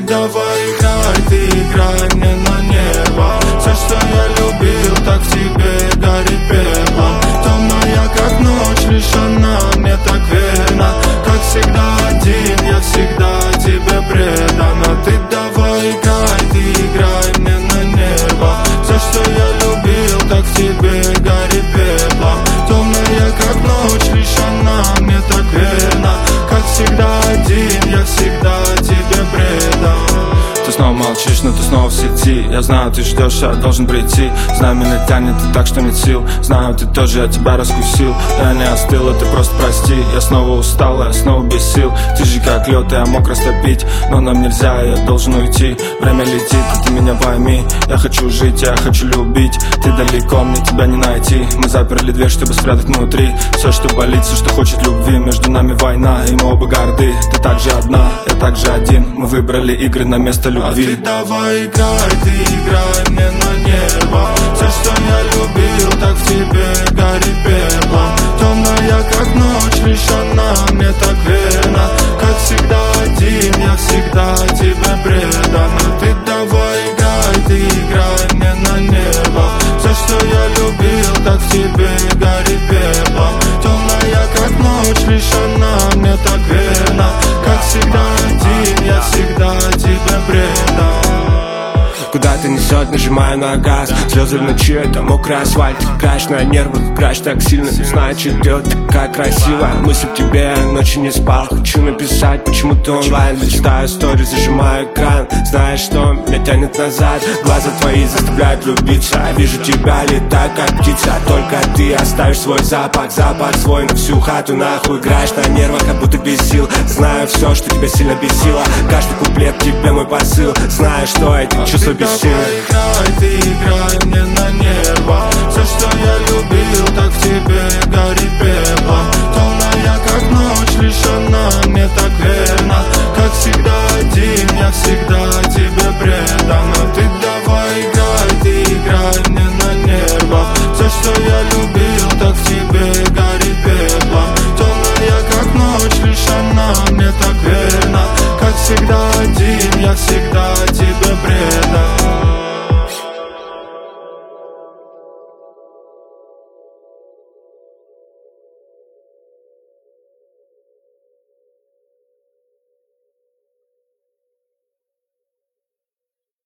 давай играй, ты играй мне на небо. Все, что я любил, так в тебе горит пеплом. Темная, как ночь, лишь она мне так верна. Как всегда один, я всегда тебе предан. А ты давай играй, ты играй мне на небо. Все, что я любил, так в тебе горит пеплом. Темная, как ночь, лишь она мне так верна. Как всегда один, я всегда тебе предан. Ты снова молчишь, но ты снова в сети. Я знаю, ты ждешь, я должен прийти. Знаю, меня тянет и так, что нет сил. Знаю, ты тоже, я тебя раскусил. Я не остыл, ты просто прости. Я снова устал, я снова без сил. Ты же как лед, я мог растопить. Но нам нельзя, я должен уйти. Время летит, и ты меня пойми. Я хочу жить, я хочу любить. Ты далеко, мне тебя не найти. Мы заперли дверь, чтобы спрятать внутри все, что болит, все, что хочет любви. Между нами война, и мы оба горды. Ты также одна, я также один. Мы выбрали игры на место любви. А ты давай играй, ты играй мне на небо. Все, что я любил, так в тебе горит пеплом. Темная, как ночь, лишь она мне так верна. Как всегда один, я всегда тебе предан. А ты давай играй, ты играй мне на небо. Все, что я любил, так в тебе горит пеплом. Темная, как ночь, лишь она мне так верна. Как всегда один, я всегда тебе предан. Куда-то несет, нажимаю на газ. Слезы в ночи, это мокрый асфальт. Играешь на нервах, играешь так сильно. Значит, идет такая красивая. Мысль к тебе, ночью не спал. Хочу написать, почему ты онлайн. Листаю стори, зажимаю экран. Знаешь, что меня тянет назад. Глаза твои заставляют влюбиться. Вижу тебя, летаю как птица. Только ты оставишь свой запах. Запах свой на всю хату нахуй. Играешь на нервах, как будто без сил. Знаю все, что тебя сильно бесило. Каждый куплет тебе мой посыл. Знаю, что эти чувства бессильны. Давай играй, ты играй